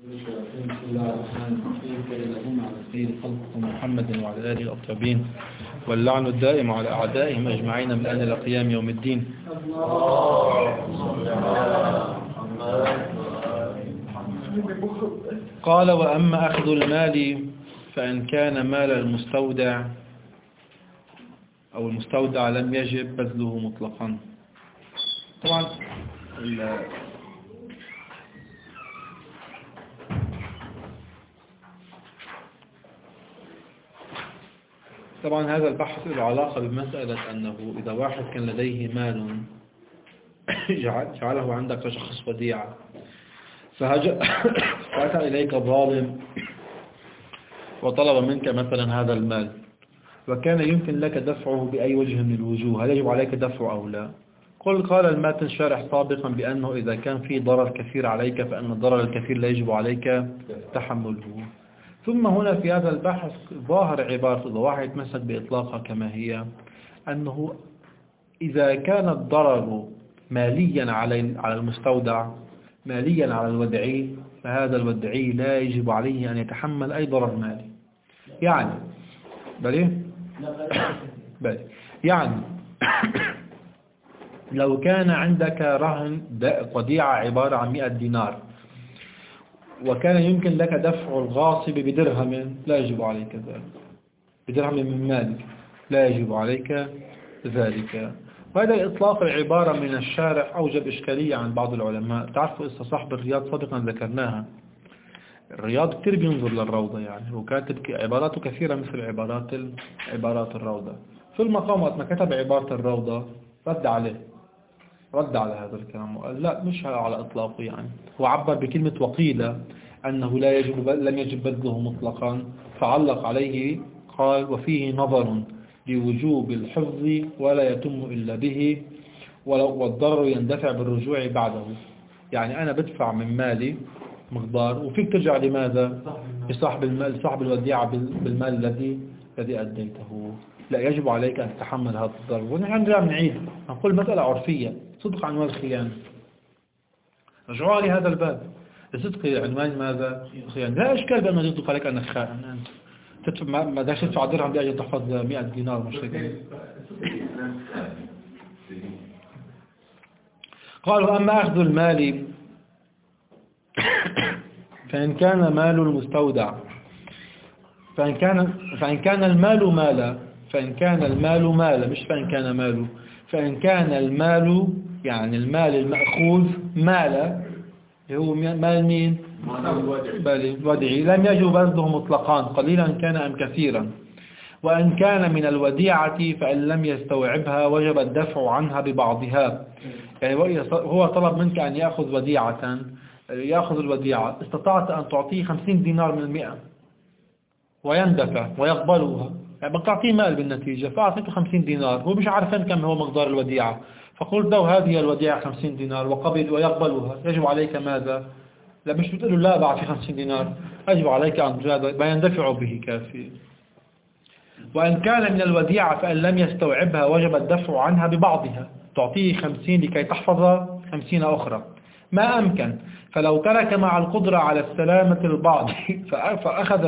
بسم الله الرحمن الرحيم. اللهم على سيد خلق محمد وعلى آله الطيبين، واللعن الدائم على أعدائهم أجمعين من الآن إلى قيام يوم الدين. قال: وأما أخذ المال فإن كان مال المستودع أو المستودع لم يجب بذله مطلقا. طبعا هذا البحث له علاقة بمسألة أنه إذا واحد كان لديه مال جعله عندك كشخص وديعة، فأتى إليك ظالم وطلب منك مثلا هذا المال، وكان يمكن لك دفعه بأي وجه من الوجوه، هل يجب عليك دفعه أو لا؟ قال الماتن الشارح سابقا بأنه إذا كان في ضرر كثير عليك فأن الضرر الكثير لا يجب عليك تحمله. ثم هنا في هذا البحث ظاهر عبارة إذا واحد يتمسك بإطلاقها كما هي، أنه إذا كان الضرر ماليا على المستودع، ماليا على الودعي، فهذا الودعي لا يجب عليه أن يتحمل أي ضرر مالي. يعني لو كان عندك رهن وديعة عبارة عن 100 دينار، وكان يمكن لك دفع الغاصب بدرهم، لا يجب عليك ذلك، بدرهم من مالك لا يجب عليك ذلك. وهذا إطلاق العبارة من الشارع أوجب إشكالية عن بعض العلماء. تعرفوا إسا صاحب الرياض سابقا ذكرناها، الرياض كتير بينظر للروضة يعني، وكاتب عباراته كثيرة مثل عبارات الروضة. في المقام وقت ما كتب عبارة الروضة رد على هذا الكلام وقال لا، مش على إطلاقه يعني، وعبر بكلمة وقيل أنه لم يجب بذله مطلقا، فعلق عليه قال: وفيه نظر لوجوب الحفظ ولا يتم إلا به، والضرر يندفع بالرجوع بعده. يعني أنا بدفع من مالي مقدار، وفيك ترجع لماذا؟ لصاحب المال، صاحب الوديعة بالمال الذي أديته. لا يجب عليك أن تتحمل هذا الضرر. ونحن نرجع نعيد نقول مسألة عرفية، صدق عنوان الخيانة. رجعوا لهذا الباب، الصدق عنوان ماذا؟ خيانة. لا إشكال بأنه يصدق عليك أنك خائن، ما داش تدفع درهم لأجل تحفظ 100 دينار مش هيك. قالوا: أما أخذ المال فإن كان مال المستودع، فإن كان المال مالا، فإن كان المال مالا، مش فإن كان ماله، فإن كان المال يعني المال المأخوذ مالا، هو مال مين؟ الوديعي، لم يجب بذله مطلقا قليلا كان أم كثيرا. وإن كان من الوديعة فإن لم يستوعبها وجب الدفع عنها ببعضها. يعني هو طلب منك أن يأخذ الوديعة، استطعت أن تعطيه 50 دينار من 100 ويندفع ويقبلها، يعني بتعطيه مال بالنتيجة، فأعطيته 50 دينار، هو مش عارفين كم هو مقدار الوديعة، فقلت له هذه الوديعة 50 دينار وقبل ويقبلها، يجب عليك ماذا؟ لا، مش بتقول له لا بعد في 50 دينار، يجب عليك أن ما يندفع به كافي. وإن كان من الوديعة فإن لم يستوعبها وجب الدفع عنها ببعضها، تعطيه 50 لكي تحفظ 50 أخرى ما أمكن. فلو ترك مع القدرة على السلامة البعض فأخذ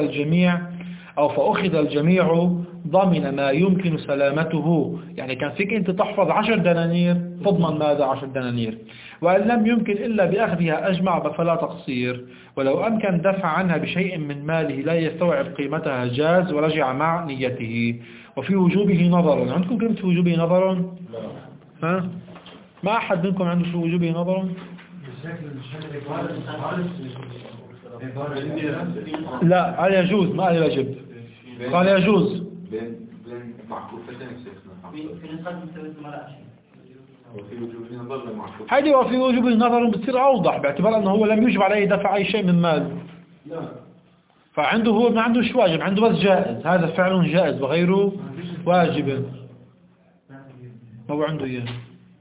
الجميع ضمن ما يمكن سلامته. يعني كان فيك أنت تحفظ 10 دنانير، تضمن ماذا 10 دنانير، وإن لم يمكن إلا بأخذها أجمع فلا تقصير. ولو أمكن دفع عنها بشيء من ماله لا يستوعب قيمتها جاز ورجع مع نيته. وفي وجوبه نظر. عندكم كلمة في وجوبه نظر؟ ها؟ ما أحد منكم عنده في وجوبه نظر؟ لا، هل يجوز ما يجب؟ قال يجوز. هذه وفي وجوب النظر بتصير أوضح، باعتبار أنه هو لم يجب عليه دفع أي شيء من مال، فعنده هو ما عندوش واجب، عنده بس جائز، هذا فعل جائز وغيره واجب، ما هو عنده إياه.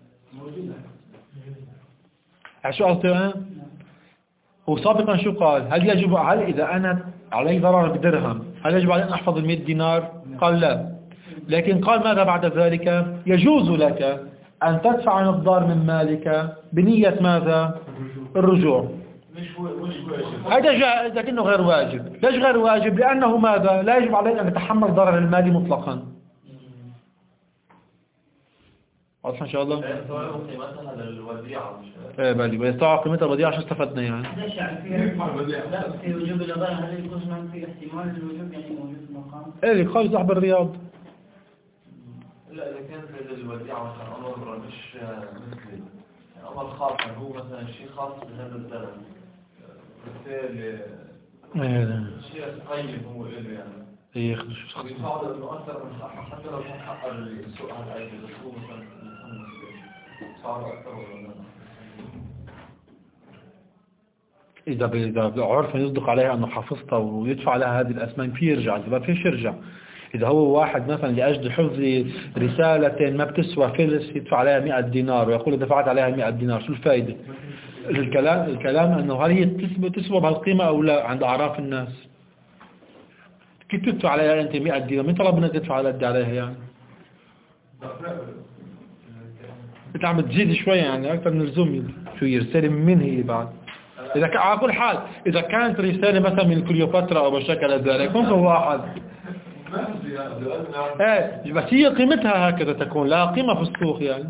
شو قصدي؟ هو سابقا شو قال؟ هل إذا أنا علي ضرر بدرهم هل يجب علي أن أحفظ 100 دينار؟ قال لا. لكن قال ماذا بعد ذلك؟ يجوز لك أن تدفع مقدار من مالك بنية ماذا؟ الرجوع. مش واجب. هذا جائز لكنه غير واجب. ليش غير واجب؟ لأنه ماذا؟ لا يجب عليه أن يتحمل ضرر المالي مطلقا. واضح إن شاء الله؟ يستوعب قيمتها للوديعة. إيه بالي ويستوعب قيمتها الوديعة. عشان استفدنا يعني. ليش يعني لا في وجوب الإضافة هل يكون في احتمال الوجوب يعني موجود في المقام؟ إيه اللي قال صاحب الرياض. لا إذا كانت الوديعة مثلا أمر مش مثل أمر خاص هو مثلا شيء خاص بهذا الزمن بالتالي شيء قيم هو إله يعني. إيه خدش خدش. يصعد إنه أكثر من حق حتى لو كان حق السوق على الأيدي بس هو مثلا صار أكثر ولا إذا عرفا يصدق عليها أنه حافظتها ويدفع لها هذه الأسمان فيه يرجع. إذا ما فيش يرجع. إذا هو واحد مثلا لأجل حفظ رسالة ما بتسوى فلس يدفع عليها 100 دينار ويقول دفعت عليها 100 دينار. شو الفائدة؟ الكلام أنه هل هي تسوى بهالقيمة أو لا عند أعراف الناس. كيف تدفع عليها أنت 100 دينار؟ مين طلب منك تدفع عليها يعني؟ أنت عم تزيد شوية يعني أكثر من اللزوم. شو رسالة من هي بعد؟ إذا على كل حال إذا كانت رسالة مثلا من كليوباترا أو بشكل ذلك ممكن واحد ايه بس هي قيمتها هكذا تكون لها قيمة في السوق يعني.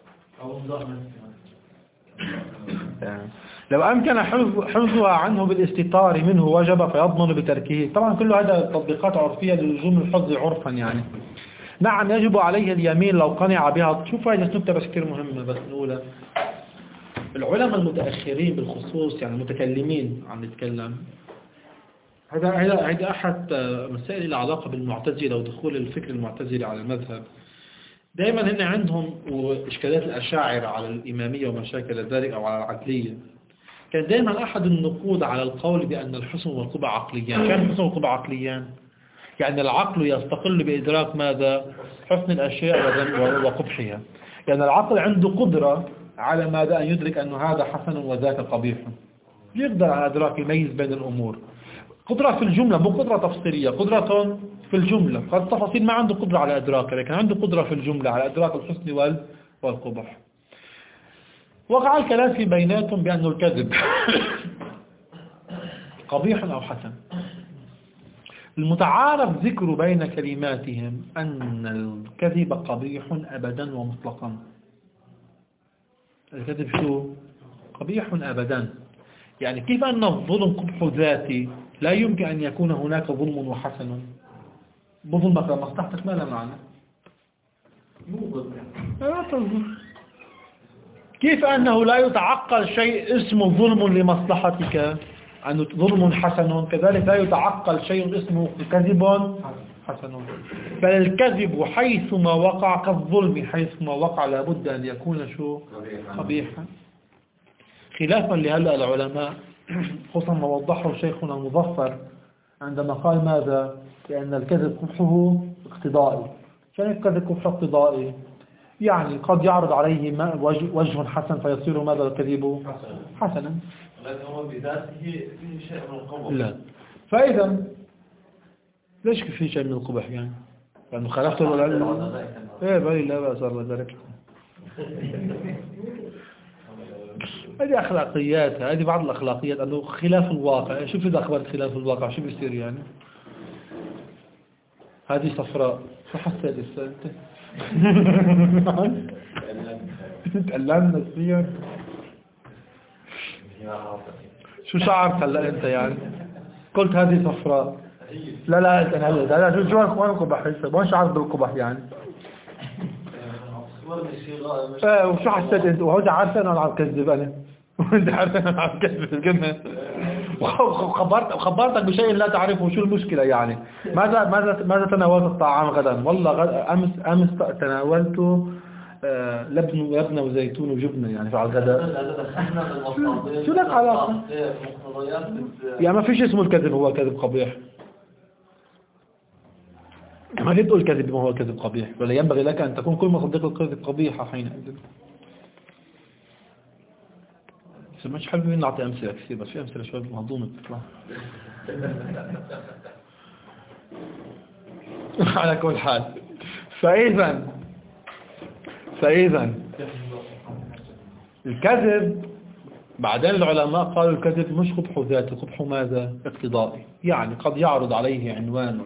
لو أمكن حفظها عنه بالاستتار منه وجب فيضمن بتركه. طبعا كل هذا تطبيقات عرفية للزوم الحفظ عرفا يعني. نعم يجب عليه اليمين لو قنع بها. شوف هذه نكتة بس كثير مهمة بس نقولها. العلماء المتأخرين بالخصوص يعني المتكلمين عم نتكلم هذا أحد مسائل العلاقة بالمعتزلة ودخول الفكر المعتزلي على المذهب. دائما هن عندهم وإشكالات الأشاعرة على الإمامية ومشاكل ذلك أو على العقلية. كان دائما أحد النقود على القول بأن الحسن والقبح عقليان. كان الحسن والقبح عقليان يعني العقل يستقل بإدراك ماذا؟ حسن الأشياء وقبحها. يعني العقل عنده قدرة على ماذا؟ أن يدرك أن هذا حسن وذاك قبيح. يقدر على إدراك يميز بين الأمور. قدرة في الجملة مو قدرة تفصيلية. قدرة في الجملة. قد التفاصيل ما عنده قدرة على إدراكها لكن عنده قدرة في الجملة على إدراك الحسن والقبح. وقع الكلام في بيناتهم بأن الكذب قبيح أو حسن. المتعارف ذكر بين كلماتهم أن الكذب قبيح أبدا ومطلقا. الكذب شو؟ قبيح أبدا. يعني كيف أن الظلم قبح ذاتي لا يمكن أن يكون هناك ظلم وحسن. بظلمك لمصلحتك ما له معنى. لا تظلم. كيف أنه لا يتعقل شيء اسمه ظلم لمصلحتك أنه ظلم حسن كذلك لا يتعقل شيء اسمه كذب حسن. بل الكذب حيثما وقع كالظلم حيثما وقع لابد أن يكون شو قبيحا. خلافا لهلأ العلماء خصوصا ما وضحه شيخنا المظفر عندما قال ماذا؟ لأن الكذب قبحه اقتضائي. يعني الكذب قبحه اقتضائي يعني قد يعرض عليه وجه حسن فيصير ماذا الكذب حسنا لكن هو بذاته فيه شيء من القبح. لا. فإذا ليش في شيء من القبح يعني؟ لأنه خلقته العلم. إيه بالي لا بأس الله ذلك. هذه أخلاقيات. هذه بعض الأخلاقيات أنه خلاف الواقع. شوف إذا أخبرت خلاف الواقع شو بيصير يعني؟ هذه صفراء شو حسيت الإنسان؟ تألمنا نفسيا. شو شعرت هلا أنت يعني؟ قلت هذه صفراء. لا أنت هلا شو وين قبح وين شعرت بالقبح يعني؟ وشو حسيت أنت؟ وهو عارف أنا عم كذب أنا. وأنت عارف أنا عم كذب الجنة. وخبرتك بشيء لا تعرفه. شو المشكلة يعني؟ ماذا تناولت الطعام غدا؟ والله أمس تناولت لبن وزيتون وجبنة يعني على الغداء. شو لك علاقة؟ يعني ما فيش اسمه الكذب هو كذب قبيح. ما في تقول كذب ما هو كذب قبيح ولا ينبغي لك أن تكون كل مصدق الكذب قبيحة حينئذ. مش حابب نعطي أمثلة كثير بس في أمثلة شوية مهضومة بتطلع. على كل حال فإذا الكذب بعدين العلماء قالوا الكذب مش قبح ذاتي، قبح ماذا؟ اقتضائي. يعني قد يعرض عليه عنوان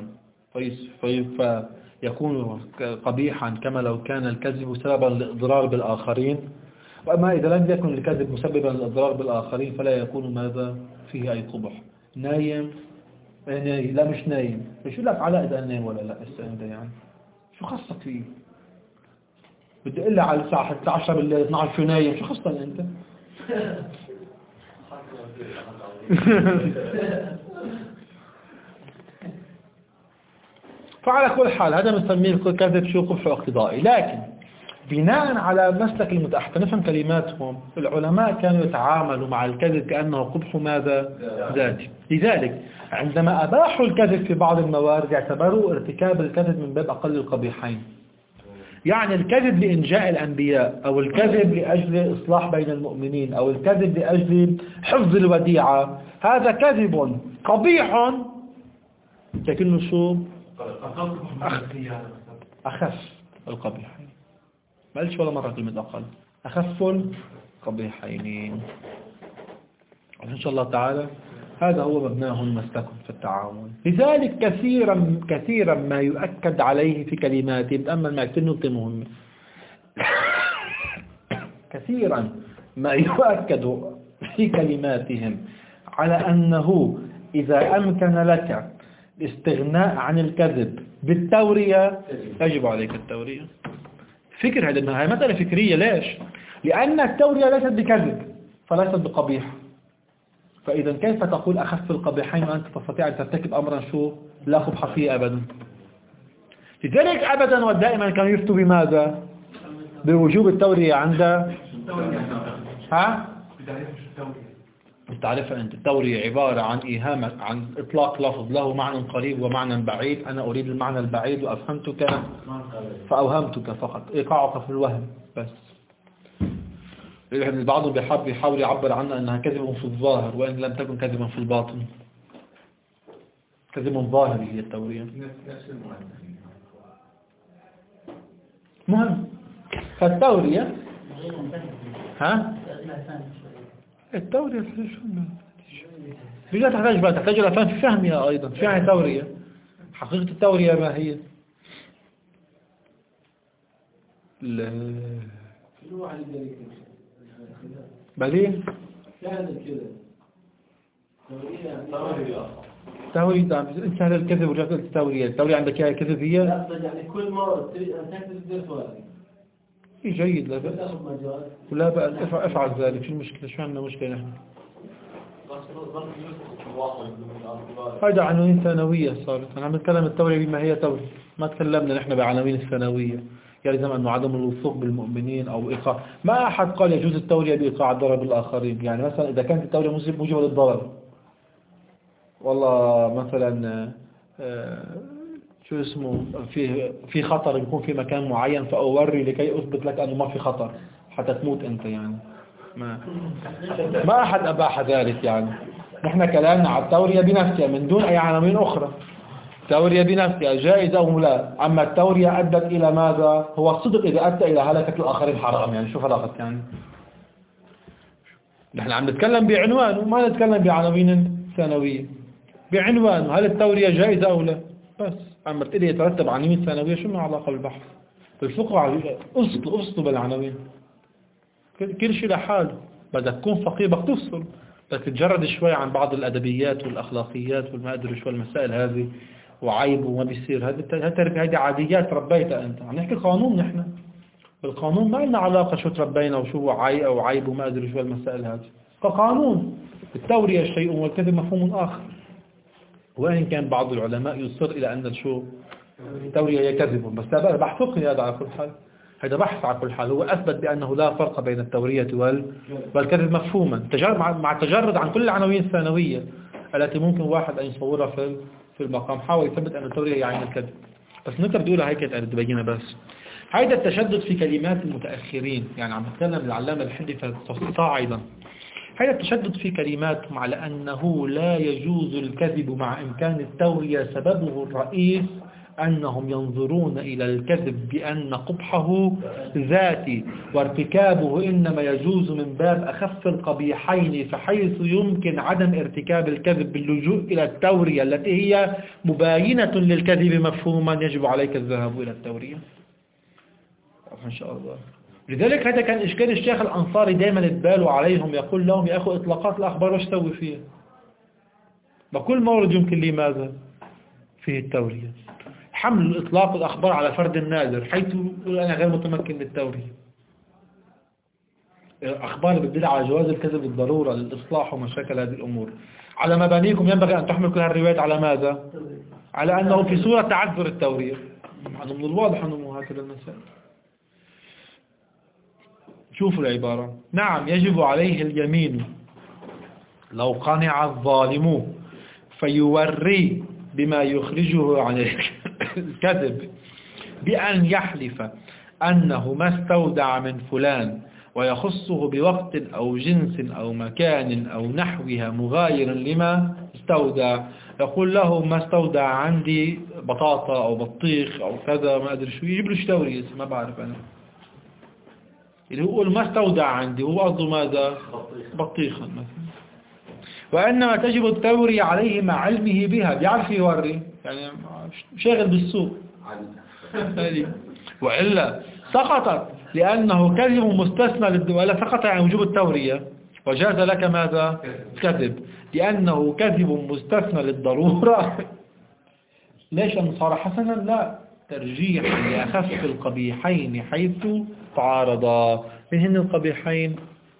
فيكون قبيحا كما لو كان الكذب سببا للإضرار بالآخرين، وأما إذا لم يكن الكذب مسببا للإضرار بالآخرين فلا يكون ماذا؟ فيه أي قبح. نايم لا مش نايم، شو لك علاء إذا نايم ولا لا السنة يعني شو خصك فيه؟ بدي إلا على الساعة 11 بالليل 12 شو نايم، شو خصك أنت؟ فعلى كل حال هذا بنسميه الكذب شو قبح اقتضائي. لكن بناء على مسلك المتأخر نفهم كلماتهم، العلماء كانوا يتعاملوا مع الكذب كأنه قبح ماذا؟ ذاتي. لذلك عندما أباحوا الكذب في بعض الموارد اعتبروا ارتكاب الكذب من باب أقل القبيحين. يعني الكذب لإنجاء الأنبياء، أو الكذب لأجل إصلاح بين المؤمنين، أو الكذب لأجل حفظ الوديعة، هذا كذب قبيح لكنه شو؟ أخف القبيحين. ما قلتش ولا مرة كلمة أقل، أخف القبيحين. إن شاء الله تعالى هذا هو مبناه مسلكهم في التعامل. لذلك كثيرا ما يؤكد عليه في كلماته. بتأمل معك نقطة مهمة. كثيرا ما يؤكد في كلماتهم على أنه إذا أمكن لك الاستغناء عن الكذب بالتورية يجب عليك التورية. فكر هذه مسألة فكرية. ليش؟ لأن التورية ليست بكذب فليست بقبيح. فإذا كيف تقول أخف القبيحين وأنت تستطيع أن ترتكب أمرا شو لا قبح فيه أبدا؟ لذلك أبدا ودائما كانوا يفتوا بماذا؟ بوجوب التورية عند تعرف أنت التورية عبارة عن إيهام، عن إطلاق لفظ له معنى قريب ومعنى بعيد. أنا أريد المعنى البعيد وأفهمتك فأوهمتك فقط، إيقاعك في الوهم بس. بعضهم بيحاول يعبر عنها أنها كذب في الظاهر وإن لم تكن كذبا في الباطن. كذب ظاهري هي التورية. مهم. فالتورية التورية تحتاج إلى فهم في فهمها أيضا. في يعني تورية، حقيقة التورية ما هي؟ بعدين تورية انت هذا الكذب وجاءت التورية. التورية عندك يا كذب هي؟ لا يعني كل مرة تكذب جيد لا بأس ولا بأس. افعل ذلك. شو المشكلة؟ شو عندنا مشكلة نحن؟ هذا عناوين ثانوية صارت. أنا عم نتكلم التورية بما هي تورية، ما تكلمنا نحن بعناوين الثانوية. يلزم أنه عدم الوثوق بالمؤمنين أو إيقاع. ما أحد قال يجوز التورية بإيقاع الضرر بالآخرين. يعني مثلا إذا كانت التورية موجبة للضرر، والله مثلا شو اسمه في خطر يكون في مكان معين فأوري لكي أثبت لك أنه ما في خطر حتى تموت أنت. يعني ما أحد أباح ذلك. يعني نحن كلامنا على التورية بنفسها من دون أي عناوين أخرى. التورية بنفسها جائزة أو لا. أما التورية أدت إلى ماذا؟ هو الصدق إذا أدت إلى هلكة الآخرين حرام. يعني شو فرقت؟ يعني نحن عم نتكلم بعنوان وما نتكلم بعناوين ثانوية. بعنوان هل التورية جائزة أو لا بس. أما تقولي يترتب عناوين ثانوية شو ما علاقة بالبحث الفقه؟ أصل بالعناوين كل شيء لحاله. بدك تكون فقيه بدك تفصل، بدك تتجرد شوي عن بعض الأدبيات والأخلاقيات والما أدري شو المسائل هذه وعيب وما بيصير. هذه عاديات ربيتها أنت. عم نحكي قانون. نحن بالقانون ما لنا علاقة شو تربينا وشو عيب وما أدري شو المسائل هذه كقانون. التورية شيء والكذب مفهوم آخر. وإن كان بعض العلماء يصر إلى أن شو التورية هي كذب، بس هذا بحث فقهي. هذا على كل حال هذا بحث على كل حال. هو أثبت بأنه لا فرق بين التورية والكذب مفهوما مع التجرد عن كل العناوين الثانوية التي ممكن واحد أن يصورها في المقام. حاول يثبت أن التورية هي عين الكذب. بس نقدر بيقولها هيك تبينها. بس هذا التشدد في كلمات المتأخرين. يعني عم نتكلم العلامة الحدي فصاعدا. هذا التشدد في كلماتهم على أنه لا يجوز الكذب مع إمكان التورية سببه الرئيس أنهم ينظرون إلى الكذب بأن قبحه ذاتي وارتكابه إنما يجوز من باب أخف القبيحين، فحيث يمكن عدم ارتكاب الكذب باللجوء إلى التورية التي هي مباينة للكذب مفهوما يجب عليك الذهاب إلى التورية. إن شاء الله. لذلك هذا كان إشكال الشيخ الأنصاري دائما يتبالوا عليهم، يقول لهم يا أخو إطلاقات الأخبار وش تسوي فيها؟ بكل مورد يمكن لي ماذا؟ فيه التورية. حمل إطلاق الأخبار على فرد النادر حيث يقول أنا غير متمكن من التورية. أخبار بتدل على جواز الكذب بالضرورة للإصلاح ومشاكل هذه الأمور. على مبانيكم ينبغي أن تحمل كل هالروايات على ماذا؟ على أنه في صورة تعذر التورية. هذا من الواضح أنه هكذا المسائل. شوفوا العبارة. نعم يجب عليه اليمين لو قنع الظالم فيوري بما يخرجه عن الكذب بأن يحلف أنه ما استودع من فلان ويخصه بوقت أو جنس أو مكان أو نحوها مغاير لما استودع. يقول له ما استودع عندي بطاطا أو بطيخ أو كذا ما أدري شو، يجيب له شتوري ما بعرف أنا اللي هو يقول ما استودع عندي، هو قصده ماذا؟ بطيخا مثلا. وإنما تجب التوري عليه مع علمه بها، بيعرف يوري يعني شاغل بالسوق وإلا سقطت لأنه كذب مستثنى ولا سقط عن وجوب التورية وجاز لك ماذا؟ كذب لأنه كذب مستثنى للضرورة. ليش أنه صار حسنا؟ لا، ترجيح لأخف القبيحين حيث تعارضا. من هن القبيحين؟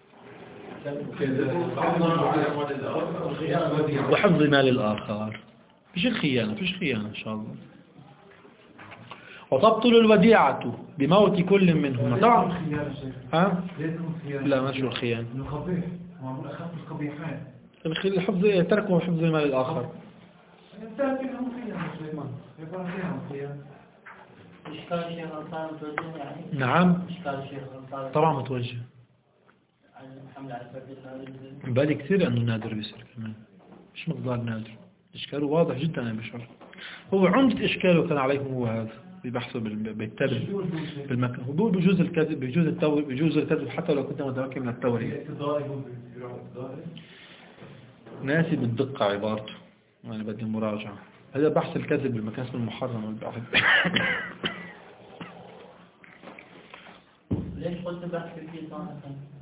وحفظ مال الآخر. فيش الخيانة، فيش خيانة إن شاء الله. وتبطل الوديعة بموت كل منهما. طبعا ها؟ لا ما شو الخيانة. القبيح معمول أخف القبيحين. الحفظ تركه حفظ مال الآخر. إشكال الشيخ الأنصاري متوجه يعني؟ نعم إشكال الشيخ الأنصاري طبعا متوجه. الحمل على فرد النادر. بالي كثير أنه نادر بيصير كمان، مش مقدار نادر، إشكاله واضح جدا يا بشر. هو عمدة إشكاله كان عليكم هو هذا بيبحثوا بالتبر بالمكان. هو بيقول بجوز الكذب، بجوز التوري، بجوز الكذب حتى لو كنت متمكن من التورية. ناسي بالدقة عبارته، أنا بدي مراجعة. هذا بحث الكذب بالمكان اسمه المحرم والبحث. ليش قلت بحث في صانع؟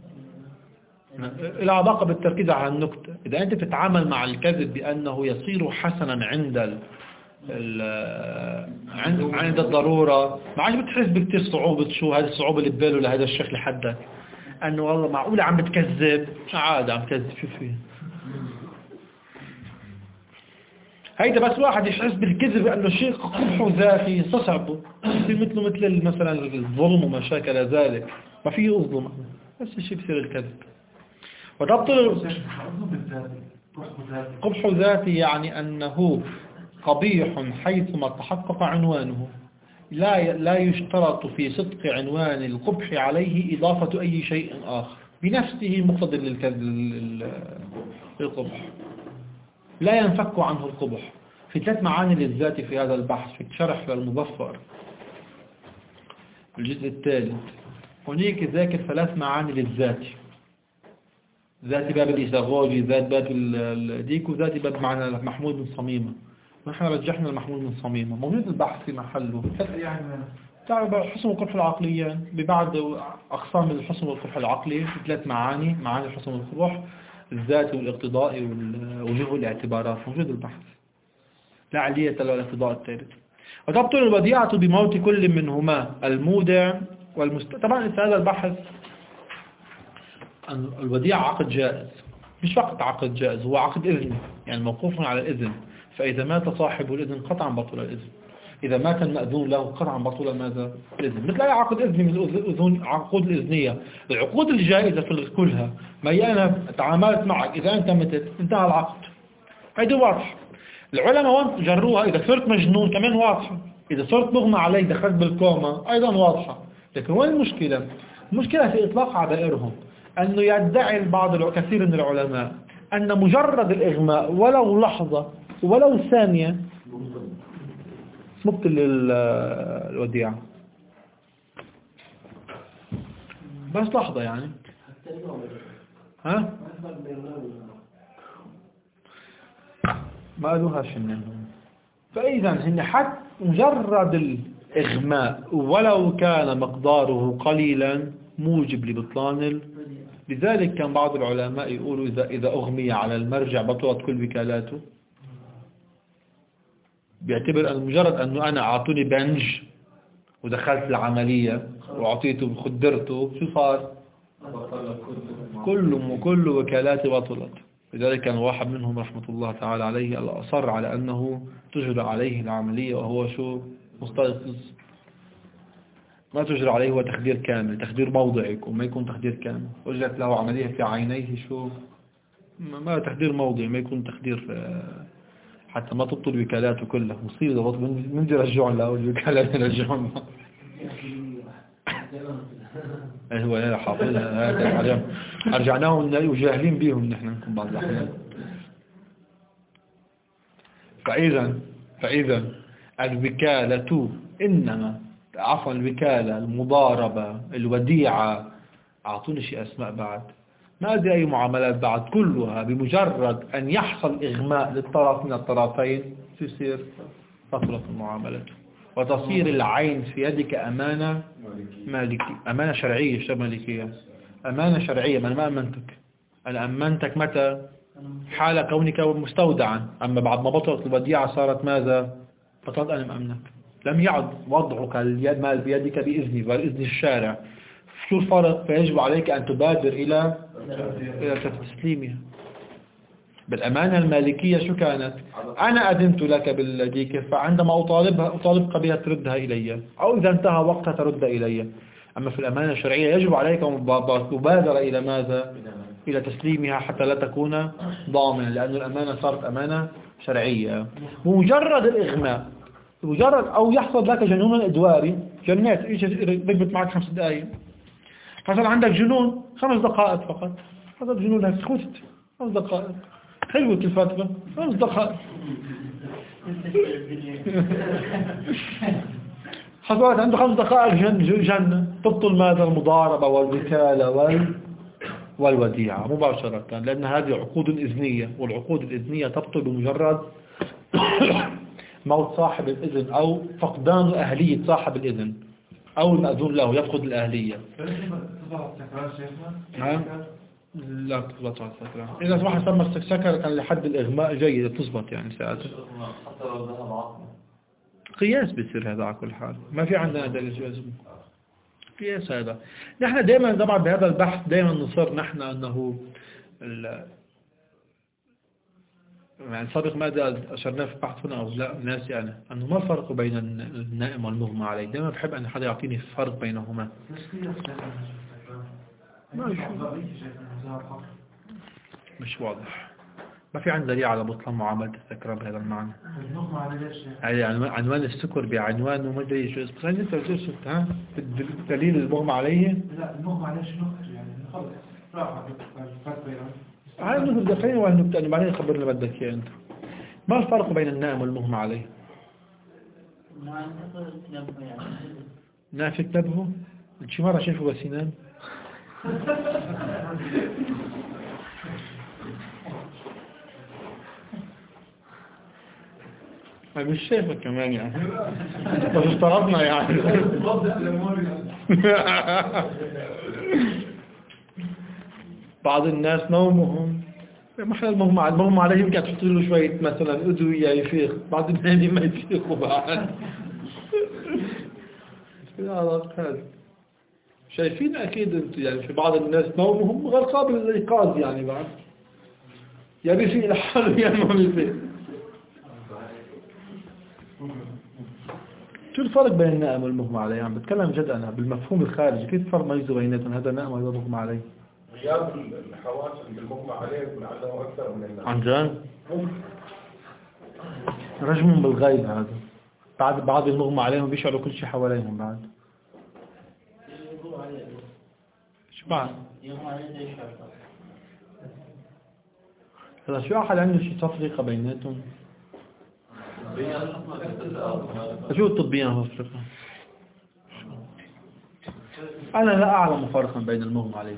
العلاقة بالتركيز على النكتة. إذا أنت تتعامل مع الكذب بأنه يصير حسنا عند الضرورة، ما عادش بتحس بكتير صعوبة. شو هذه الصعوبة اللي بباله لهذا الشيخ لحدك أنه والله معقولة عم بتكذب؟ عادي عم تكذب، شو فيه؟ هيدا بس واحد يحس بالكذب أنه شيء قبح ذاتي يستصعبه، يصير مثل مثلا الظلم وما شابه ذلك، ما فيه يظلم، بس الشيء بصير الكذب. وتبطل قبح ذاتي يعني أنه قبيح حيثما تحقق عنوانه. لا يشترط في صدق عنوان القبح عليه إضافة أي شيء آخر، بنفسه مقتضى للقبح، لا ينفك عنه القبح. في 3 معاني للذات في هذا البحث في شرح للمظفر الجزء الثالث. هناك ذاكر 3 معاني للذات: ذات باب الإيثاغوجي، ذات باب الديك، وذات باب معنى محمود بن صميمة. نحن رجحنا المحمود بن صميمة، موجود البحث في محله. تعرف حسن والقبح العقليان ببعض أقسام الحسن والقبح العقلي، 3 معاني: معاني الحسن والقبح، الذات والاقتضاء ووجوه الاعتبارات. موجود البحث، لا علية له الاقتضاء الثالث. وتبطل الوديعة بموت كل منهما المودع طبعا هذا البحث الوديعة عقد جائز، مش فقط عقد جائز، هو عقد إذن، يعني موقوف على الإذن. فإذا مات صاحب الإذن قطعا بطل الإذن، إذا مات المأذون له قطعا بطل ماذا؟ الإذن. مثل أي عقد إذن من العقود الإذنية. العقود الجائزة في كلها، ما أنا تعاملت معك، إذا أنت متت انتهى العقد، هيدي واضح. العلماء جروها، إذا صرت مجنون كمان واضحة، إذا صرت مغمى عليك دخلت بالكوما أيضا واضحة. لكن وين المشكلة؟ المشكلة في إطلاق عبائرهم، أنه يدعي البعض كثير من العلماء أن مجرد الإغماء ولو لحظة ولو ثانية مبطل الوديعة. بس لحظة يعني ها ما قالوها شنين. فإذا هن حتى مجرد الإغماء ولو كان مقداره قليلا موجب لبطلان لذلك كان بعض العلماء يقولوا إذا أغمي على المرجع بطلت كل وكالاته. بيعتبر أن مجرد أنه أنا أعطوني بنج ودخلت العملية وأعطيته خدرته شو صار؟ كل وكالاتي بطلت. لذلك كان واحد منهم رحمة الله تعالى عليه أصر على أنه تجرى عليه العملية وهو شو مستيقظ. ما تجرى عليه هو تخدير كامل، تخدير موضعي وما يكون تخدير كامل. وجدت له عملية في عينيه شو ما تخدير موضعي، ما يكون تخدير حتى ما تبطل وكالاته كلها. مصيبة من دي رجعون له الوكالات رجعون له. هو لا حافظها رجعناهم وجاهلين بيهم نحن نكون بعض الأحيان. فإذا الوكالة إنما عفوا الوكالة المضاربة الوديعة أعطوني شيء أسماء بعد ما أدري أي معاملات بعد كلها بمجرد أن يحصل إغماء للطرف من الطرفين تصير تطلق المعاملات وتصير العين في يدك أمانة مالكية. أمانة شرعية شو مالكية؟ أمانة شرعية. من ما أمنتك؟ أنا أمنتك متى؟ حال كونك مستودعا. أما بعد ما بطلت الوديعة صارت ماذا؟ بطلت أنا مأمنك. لم يعد وضعك المال بيدك بإذني وإذن الشارع. شو الفرق؟ فيجب عليك أن تبادر إلى تسليمها. بالأمانة المالكية شو كانت؟ أنا أذنت لك بالديك فعندما أطالبك بها تردها إلي أو إذا انتهى وقتها ترد إلي. أما في الأمانة الشرعية يجب عليك مبادرة إلى ماذا؟ إلى تسليمها حتى لا تكون ضامنا لأن الأمانة صارت أمانة شرعية. بمجرد الإغماء مجرد أو يحصل لك جنون إدواري جنات ركبت معك 5 دقائق حصل عندك جنون 5 دقائق فقط. حصل جنون خفت 5 دقائق حلوة الفترة 5 دقائق. حصلت عنده 5 دقائق جنة تبطل ماذا؟ المضاربة والوكالة والوديعة مباشرة لأن هذه عقود إذنية والعقود الإذنية تبطل بمجرد موت صاحب الإذن أو فقدان أهلية صاحب الإذن أو المأذون له يفقد الأهلية. لا تضبط على السكران. إذا واحد سمى السكر كان لحد الإغماء جيد تضبط يعني ساعته. حتى لو ذهب عقله قياس بيصير هذا على كل حال. ما في عندنا دليل جازم. قياس هذا. نحن دائما طبعا بهذا البحث دائما نصر نحن أنه يعني سابق ماذا أشرنا في البحث هنا أو لا ناسي أنا أنه ما الفرق بين النائم والمغمى عليه. دائما بحب أن حدا يعطيني الفرق بينهما. مش واضح. ما في عندنا دليل على بطلان معاملة السكران بهذا المعنى. يعني عنوان السكر بعنوان وما ادري شو بس انت قلت ها الدليل المغمى عليه. لا المغمى عليه شنو يعني نخلص راح هاي النقطة دقيقة والنقطة اللي بعدين خبرنا بدك اياه انت. ما الفرق بين النائم والمغمى عليه؟ نافك نبهه شي مرة شايفه بس ينام. مش شايفه كمان يعني بس افترضنا يعني بعض الناس نومهم ما احنا المغمى عليه يمكن تحط له شوية مثلا أدوية يفيق بعض الناس ما يفيقوا بعد. شايفين أكيد أنت يعني في بعض الناس نومهم غير قابل للإيقاظ يعني بعد يا بيفيق لحاله يا ما بيفيق. شو الفرق بين النائم والمغمى عليه؟ يعني بتكلم جد أنا بالمفهوم الخارجي كيف الفرق ميزه بيناتهم هذا نائم وهذا مغمى عليه؟ غياب الحواس بالمغمى عليه يكون عنده أكثر من النائم. عن جد؟ رجم بالغيب هذا. بعد المغمى عليهم بيشعروا كل شيء حواليهم بعد. شو بعد؟ هذا شو أحد عنده شيء تفرقة بيناتهم؟ شو الطبيا في أفريقيا؟ أنا لا أعلم فرقا بين المغمى عليه.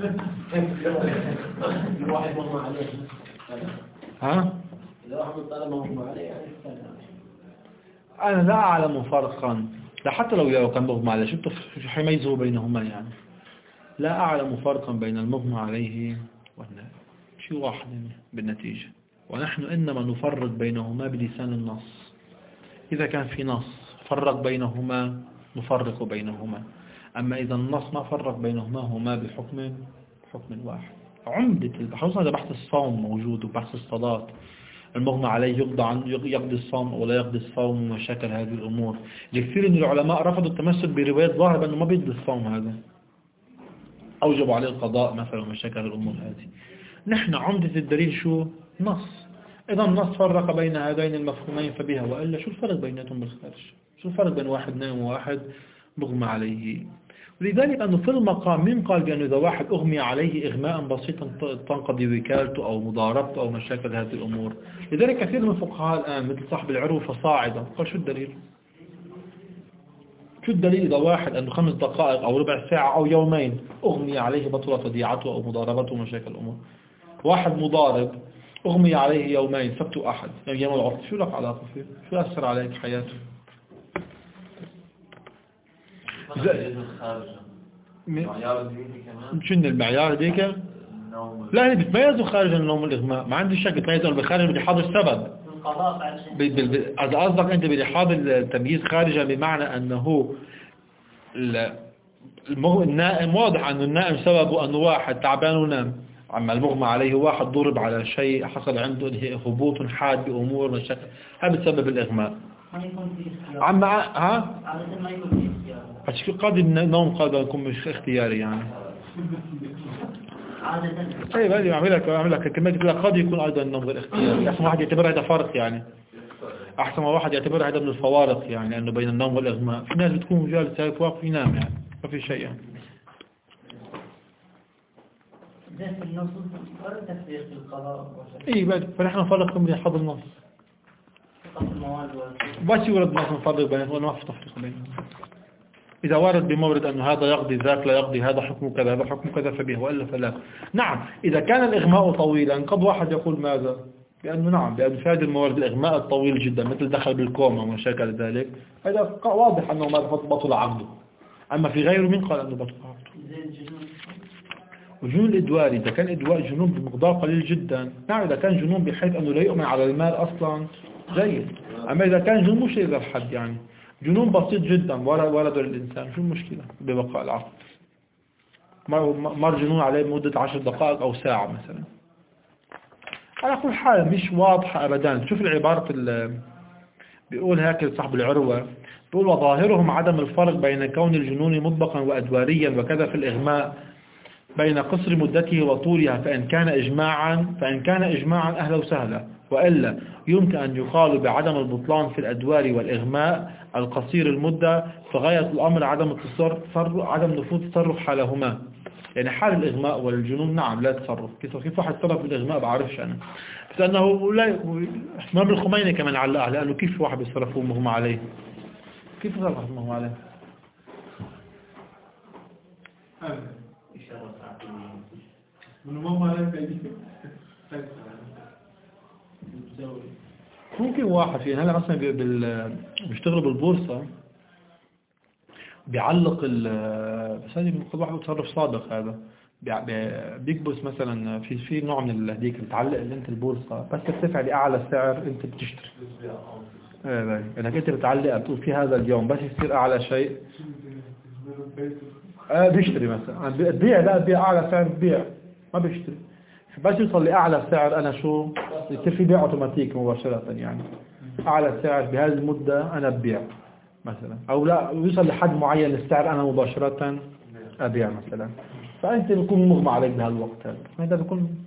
واحد مغمى عليه. ها؟ إذا واحد طالب مغمى عليه أنا لا أعلم فرقا، لا حتى لو كان مغمى عليه، شو حيميزه بينهما يعني؟ لا أعلم فرقا بين المغمى عليه والنائم، شيء واحد بالنتيجة. ونحن إنما نفرق بينهما بلسان النص. إذا كان في نص فرق بينهما نفرق بينهما، أما إذا النص ما فرق بينهما هما بحكم واحد. عمدة البحث هذا بحث الصوم موجود وبحث الصلاة، المغمى عليه يقضي الصوم ولا يقضي الصوم ومشاكل هذه الأمور. لكثير من العلماء رفضوا التمسك برواية ظاهر بأنه ما بيقضي الصوم، هذا أوجبوا عليه القضاء مثلا ومشاكل الأمور هذه. نحن عمدة الدليل شو؟ نص. إذا النص فرق بين هذين المفهومين فبها، وإلا شو الفرق بيناتهم بالخارج؟ شو الفرق بين واحد نائم وواحد مغمى عليه؟ ولذلك أنه في المقام من قال بأنه إذا واحد أغمي عليه إغماء بسيطا تنقضي وكالته أو مضاربته أو مشاكل هذه الأمور. لذلك كثير من الفقهاء الآن مثل صاحب العروة فصاعدا قال شو الدليل؟ شو الدليل إذا واحد أنه 5 دقائق أو ربع ساعة أو يومين أغمي عليه بطلت وديعته أو مضاربته ومشاكل الأمور. واحد مضارب أغمي عليه يومين سبت وأحد يوم العطل، شو لك علاقة فيه؟ شو أثر عليك حياته؟ شو المعيار ديك؟ لا هي بتميزوا خارج النوم الإغماء، ما عندي شك بتميزوا بالخارج بدي حاضر السبب. إذا قصدك أنت بدي حاضر التمييز خارجا بمعنى أنه النائم واضح أنه النائم سببه أنه واحد تعبان ونام، أما المغمى عليه واحد ضرب على شيء حصل عنده هبوط حاد بأمور مشاكل، هذا بسبب الإغماء. عم ها؟ عادة ما يكون في اختيار. عشان قد النوم قد يكون مش اختياري يعني. عادة. اي بدي اعمل لك كلمه قد يكون ايضا النوم غير اختياري. احسن واحد يعتبر هذا فرق يعني. احسن واحد يعتبر هذا من الفوارق يعني انه بين النوم والاغماء. في ناس بتكون جالس هيك واقف ينام يعني ما في شيء يعني. ده في النص فرق تفريق القضاء. اي بدي فنحن نفرق بين حظ النص. بس يورد نص نفرق بينهم وما في تفريق بينهم. إذا ورد بمورد أن هذا يقضي ذاك لا يقضي، هذا حكم كذا هذا حكم كذا فبه وإلا فلا. نعم إذا كان الإغماء طويلا قد واحد يقول ماذا؟ بأنه نعم بأن في هذه الموارد الإغماء الطويل جدا مثل دخل بالكوما ومشاكل ذلك، هذا واضح أنه ما بطل عقده. أما في غيره من قال أنه بطل عقده. وجنون الإدوار إذا كان إدواء جنون بمقدار قليل جدا، نعم إذا كان جنون بحيث أنه لا يؤمن على المال أصلا جيد. أما إذا كان جنون مش إذا الحد يعني جنون بسيط جدا ولد للإنسان شو المشكلة ببقاء العقل؟ مر جنون عليه مدة 10 دقائق أو ساعة مثلا. على كل حال مش واضحة أبدا. شوف العبارة بيقول هيك صاحب العروة، بيقول وظاهرهم عدم الفرق بين كون الجنون مطبقا وأدواريا وكذا في الإغماء بين قصر مدته وطولها، فإن كان إجماعا أهلا وسهلا، وإلا يمكن أن يقال بعدم البطلان في الأدوار والإغماء القصير المدة، فغاية الأمر عدم نفوذ تصرف حالهما. يعني حال الإغماء والجنون نعم لا تصرف. كيف واحد تصرف في الإغماء بعرفش أنا، بس أنه لا. إمام الخميني كمان علق لأنه كيف واحد يتصرف مغمى عليه، كيف يتصرف مغمى عليه؟ ممكن واحد فينا هلا مثلا بيشتغل بالبورصة بيعلق بس هذه كل واحد بتصرف صادق. هذا بيكبس مثلا في نوع من هذيك بتعلق انت البورصة بس ترتفع لأعلى سعر انت بتشتري. انك انت بتعلق بتقول في هذا اليوم بس يصير اعلى شيء بيشتري مثلا بيع. لا بيع اعلى سعر بيع ما بيشتري. بس يوصل لأعلى سعر أنا شو يصير في بيع أوتوماتيك مباشرة يعني أعلى سعر بهذه المدة أنا ببيع مثلا، أو لا يوصل لحد معين للسعر أنا مباشرة أبيع مثلا. فأنت بيكون مغمى عليك بهالوقت هذا بيكون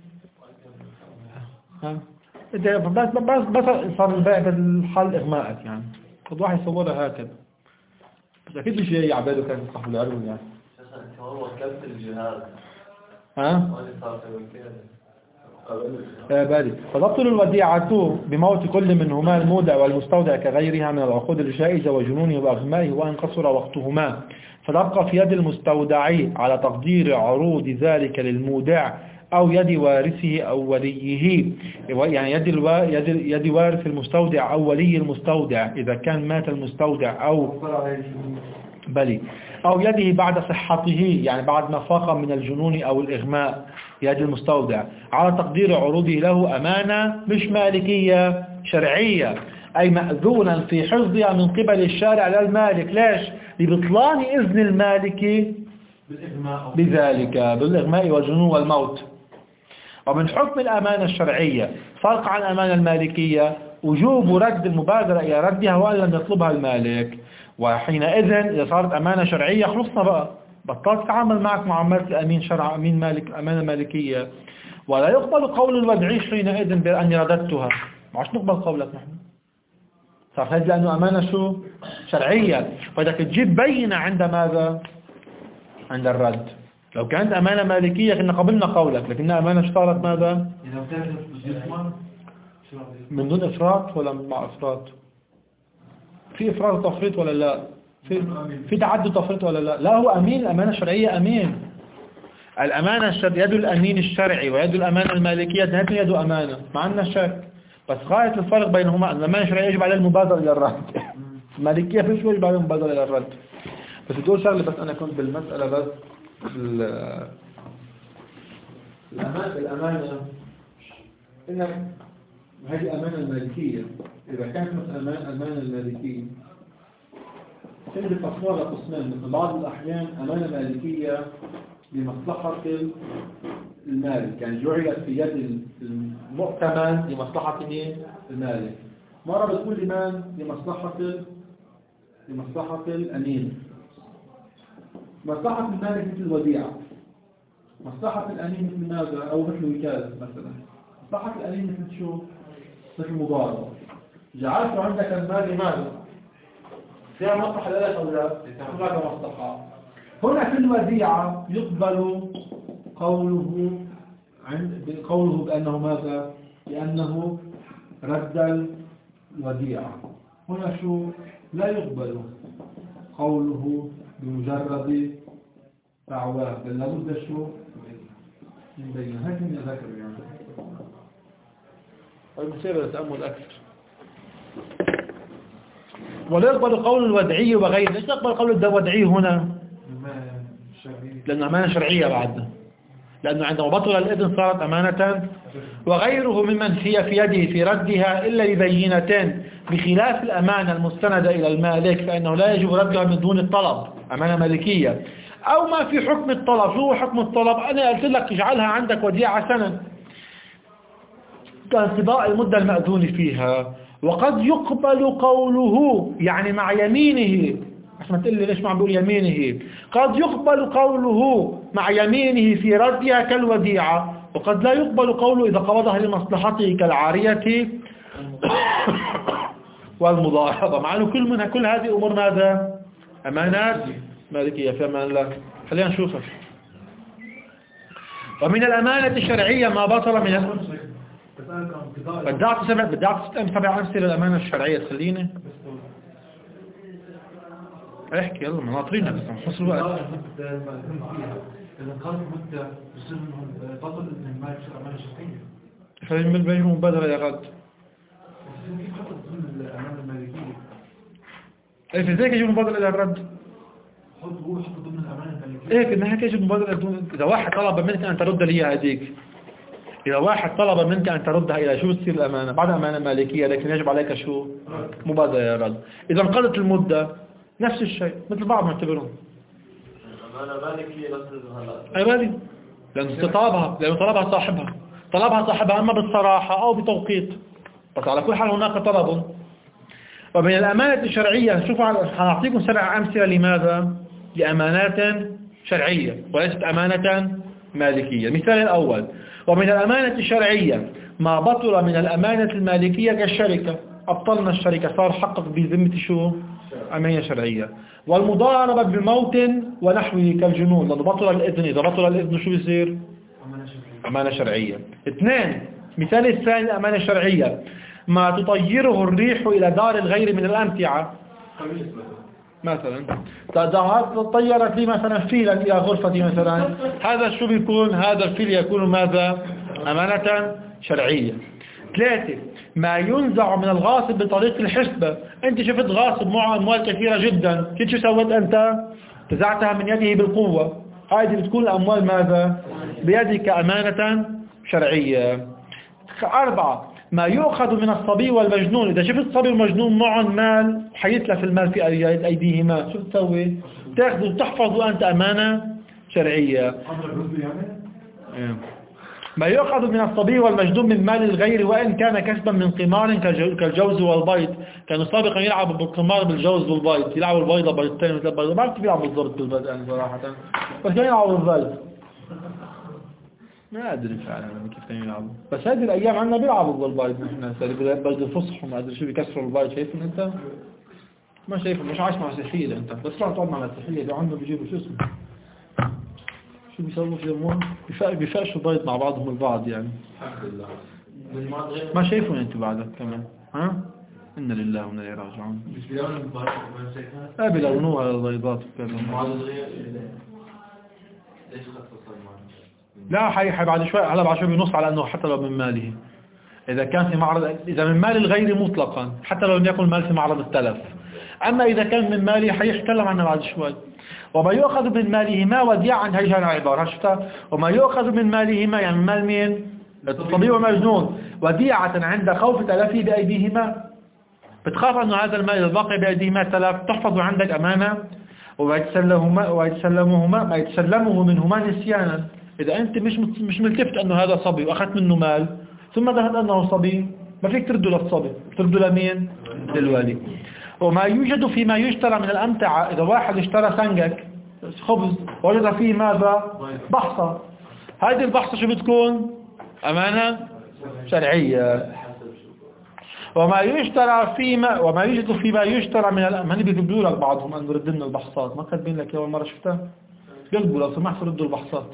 بس صار البيع بالحال إغماءك يعني. قد واحد يصورها هكذا بس أكيد مش جاي عباده كان صاحب العلم يعني. هو كلت الجهاز ها؟ بالي. فتبطل الوديعة بموت كل منهما المودع والمستودع كغيرها من العقود الجائزة وجنونه وأغمائه وأن قصر وقتهما، فتبقى في يد المستودع على تقدير عروض ذلك للمودع أو يد وارثه أو وليه، يعني يد وارث المستودع أو ولي المستودع إذا كان مات المستودع أو يده بعد صحته، يعني بعد ما فاق من الجنون أو الإغماء، يد المستودع على تقدير عروضه له أمانة مش مالكية شرعية، أي مأذونا في حفظها من قبل الشارع للمالك. ليش؟ لبطلان إذن المالك بذلك بالإغماء والجنون والموت. ومن حكم الأمانة الشرعية فرق عن الأمانة المالكية وجوب رد المبادرة إلى ردها وأن لم يطلبها المالك، وحينئذ إذا صارت أمانة شرعية خلصنا بقى، بطلت تتعامل معك معاملة الأمين شرع أمين مالك أمانة مالكية، ولا يقبل قول الودعي حينئذ بأني رددتها. ما عادش نقبل قولك نحن، صار هذه لأنه أمانة شو شرعية، فإذا تجيب بينة عند ماذا؟ عند الرد. لو كانت أمانة مالكية كنا قبلنا قولك، لكنها أمانة صارت ماذا؟ من دون إفراط ولا مع إفراط؟ في إفراط وتفريط ولا لا؟ في تعدد تفريط ولا لا؟ لا، هو أمين. الأمانة الشرعية أمين. الأمانة يد الأمين الشرعي ويد الأمانة المالكية يد أمانة، ما عندنا شك، بس غاية الفرق بينهما أن الأمانة الشرعية يجب عليها المبادرة إلى الرد، المالكية فيش يجب عليها المبادرة إلى الرد. بس تقول شغلة، بس أنا كنت بالمسألة بس الأمانة إن هذه أمانة المالكية. إذا كانت مثل أمانة المالكية تجد تصوير قسمان، مثل بعض الأحيان أمانة مالكية لمصلحة المالك، يعني جعلت في يد المؤتمن لمصلحة المالك، مرة بتكون لمن؟ لمصلحة الأمين. مصلحة المالك مثل الوديعة، مصلحة الأمين مثل ماذا؟ أو مثل وكالة مثلا. مصلحة الأمين مثل شو؟ مثل مضاربة. جعلت عندك المال لماذا؟ فيها مصلحة لك أو لا؟ هناك مصلحة. هنا في الوديعة يقبل قوله بأنه ماذا؟ لأنه رد الوديعة. هنا شو؟ لا يقبل قوله بمجرد دعواه، بل لابد شو؟ نبين. هذا من ذكر يعني. والمسيرة للتأمل أكثر. ولا يقبل قول الودعي وغيره. ليش يقبل قول الودعي هنا؟ لأنه أمانة شرعية بعدنا، لأنه عندما بطل الإذن صارت أمانة، وغيره ممن هي في يده في ردها إلا ببينتين، بخلاف الأمانة المستندة إلى المالك فإنه لا يجب ردها من دون الطلب، أمانة مالكية، أو ما في حكم الطلب. شو هو حكم الطلب؟ أنا قلت لك اجعلها عندك وديعة سنة كانقضاء المدة المأذون فيها، وقد يقبل قوله يعني مع يمينه. ما تقول لي ليش ما عم بقول يمينه؟ قد يقبل قوله مع يمينه في ردها كالوديعة، وقد لا يقبل قوله إذا قبضها لمصلحته كالعارية والمضاربة، مع أنه كل هذه أمور ماذا؟ أمانات مالكية. في أمان الله. خلينا نشوفها. ومن الأمانة الشرعية ما بطل من بدأت 7 أمثلة للأمانة الشرعية. تخليني احكي يلا مناطرينها بس نحصل الوقت. إذا قالت مدة يصير منهم بطل إن المال يصير أمانة شرعية. خلينا من بينهم مبادرة يا غد. كيف حتى تكون الأمانة المالكية؟ إيه في ذلك يجب مبادرة إلى الرد. حط ضمن الأمانة المالكية. إيه كنا هيك يجب مبادرة. إذا واحد طلب منك أن ترد لي هذيك، إذا واحد طلب منك أن تردها إلى شو تصير الأمانة؟ بعد أمانة مالكية، لكن يجب عليك شو؟ مبادرة إلى الرد. إذا انقضت المدة نفس الشيء مثل بعض نعتبرهم أمانة مالكية بس هلا. أي بالي، لأنه طلبها صاحبها أما بالصراحة أو بتوقيت، بس على كل حال هناك طلب. ومن الأمانة الشرعية شوفوا هنعطيكم 7 أمثلة. لماذا؟ لأمانات شرعية وليست أمانة مالكية. المثال الأول: ومن الأمانة الشرعية ما بطل من الأمانة المالكية كالشركة. أبطلنا الشركة، صار حقق بذمة شو؟ أمانة شرعية. والمضاربة بموت ونحوه كالجنون، لأنه بطل الإذن. إذا بطل الإذن شو بيصير؟ أمانة شرعية. 2 مثال الثاني الأمانة الشرعية ما تطيره الريح إلى دار الغير من الأمتعة. مثلا طيرت لي مثلا فيلا إلى غرفتي مثلا، هذا شو بيكون؟ هذا الفيل يكون ماذا؟ أمانة شرعية. 3 ما ينزع من الغاصب بطريق الحسبة. أنت شفت غاصب معه أموال كثيرة جدا، كيف شو سويت أنت؟ نزعتها من يده بالقوة، هذه بتكون الأموال ماذا؟ بيدك أمانة شرعية. 4 ما يؤخذ من الصبي والمجنون. إذا شفت صبي ومجنون معهم مال حيتلف المال في أيديهما، شو تسوي؟ تأخذ وتحفظه أنت أمانة شرعية. ما يؤخذ من الصبي والمجنون من مال الغير وإن كان كسبا من قمار كالجوز والبيض. كانوا سابقا يلعبوا بالقمار بالجوز والبيض، يلعبوا البيضة بيضتين مثل البيضة، ما عرفت بيلعبوا بالضبط بالبيض يعني صراحة، بس كانوا يلعبوا بالبيض. ما أدري فعلا كيف كانوا يلعبوا، بس هذه الأيام عندنا بيلعبوا بالبيض، نحن بيض الفصح وما أدري شو بيكسروا البيض. شايفهم أنت؟ ما شايفهم، مش عايش مع مسيحية أنت، بس لا تقعد مع مسيحية اللي عندهم بيجيبوا شو اسمه، شو بيسووا في يومون بيفقشوا بيض مع بعضهم البعض يعني. ما شايفهم أنت بعدك كمان، ها؟ إن لله وإنا إليه راجعون. بيلونوها البيضات وكذا. لا حي بعد شوي، هلا بعد شوي بينص على أنه حتى لو من ماله، إذا كان في معرض، إذا من مال الغير مطلقا حتى لو لم يكن المال في معرض التلف. أما إذا كان من ماله حيتكلم عنه بعد شوي. وما يؤخذ من مالهما وديعا، هيجي أنا عبارة شفتها. وما يؤخذ من مالهما يعني من مال مين؟ الصبي والمجنون وديعة عند خوف تلفه بأيديهما. بتخاف أنه هذا المال الباقي بأيديهما تلف، تحفظ عندك أمانة. ويتسلمهما ما يتسلمه منهما نسيانا. إذا أنت مش ملتفت أنه هذا صبي وأخذت منه مال ثم ذهبت أنه صبي، ما فيك ترده للصبي، ترده لمين؟ للوالي. وما يوجد فيما يشترى من الأمتعة. إذا واحد اشترى سنجك خبز وجد فيه ماذا؟ بحصة، هذه البحصة شو بتكون؟ أمانة شرعية. وما يوجد فيما يشترى من الأمانة. بيقبلوا لك بعضهم أن يرد لنا البحصات، ما كاتبين لك أول مرة شفتها؟ قلبوا لو سمحت ردوا البحصات.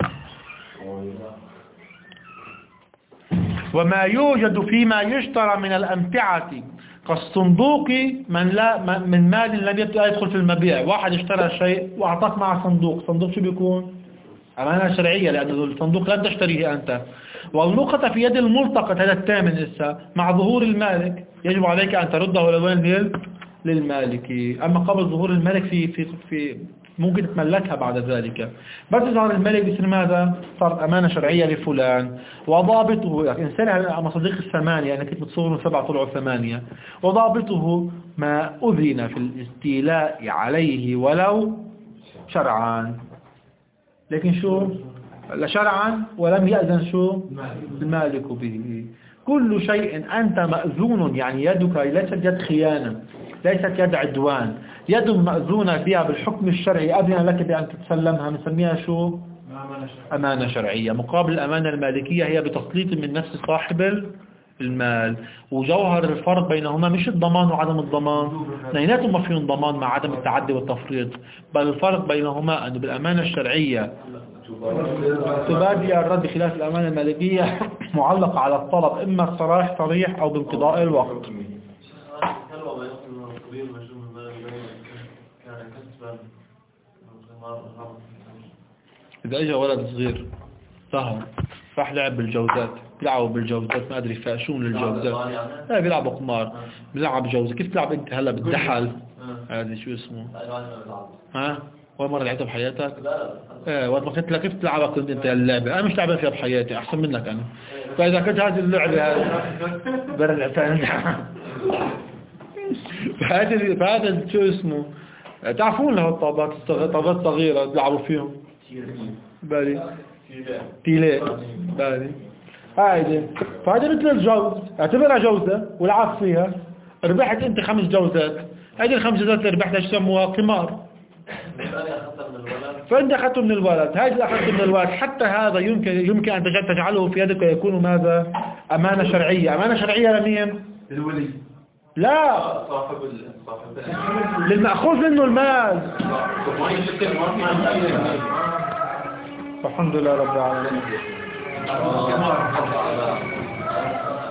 وما يوجد فيما يشترى من الأمتعة كالصندوق من مال لم يدخل في المبيع. واحد اشترى شيء وأعطاك مع صندوق شو بيكون؟ أمانة شرعية، لأن الصندوق لن تشتريه أنت. واللقطة في يد الملتقط، هذا الثامن إسا مع ظهور المالك يجب عليك أن ترده لوين؟ للمالك. أما قبل ظهور المالك في ممكن تملكها بعد ذلك. بس ظهر الملك بيصير ماذا؟ صارت أمانة شرعية لفلان. وضابطه إنسان على مصادق الثمانية، أنا كنت متصور من 7 طلعوا 8. وضابطه ما أذن في الاستيلاء عليه ولو شرعا. لكن شو؟ لا شرعا ولم يأذن شو؟ المالك به. كل شيء أنت مأذون، يعني يدك ليست يد خيانة، ليست يد عدوان، يد مأذونة بها بالحكم الشرعي أذن لك بأن تتسلمها، نسميها شو؟ أمانة شرعية. مقابل الأمانة المالكية هي بتسليط من نفس صاحب المال. وجوهر الفرق بينهما مش الضمان وعدم الضمان، اثنيناتهم ما فيهم ضمان مع عدم التعدي والتفريط، بل الفرق بينهما أنه بالأمانة الشرعية تبادي الرد، خلاف الأمانة المالكية معلقة على الطلب، إما صريح أو بانقضاء الوقت. إذا اجى ولد صغير سهر راح لعب بالجوزات، بيلعبوا بالجوزات، ما أدري فاشون للجوزات، لا بيلعبوا قمار، بيلعب جوزة. كيف تلعب أنت هلا بالدحل؟ هذا شو اسمه؟ ها؟ أول مرة لعبتها بحياتك؟ وقت ما كنت كيف تلعبها كنت أنت اللعبة؟ أنا مش لعبها فيها بحياتي، أحسن منك أنا. فإذا كنت هذه اللعبة برجع ثاني. فهذا شو اسمه؟ تعرفون له الطابات صغيرة بيلعبوا فيهم. بالي تيلي بالي هذه. فهذا مثل الجوز، اعتبرها جوزة ولعب فيها، ربحت انت 5 جوزات، هذه ال5 جوزات اللي ربحتها يسموها قمار، فانت اخذته من الولد، هذه اخذته من الولد. حتى هذا يمكن ان تجعله في يدك ويكون ماذا؟ أمانة شرعية. أمانة شرعية لمين؟ للولي، لا للمأخوذ منه المال. الحمد لله رب العالمين. كما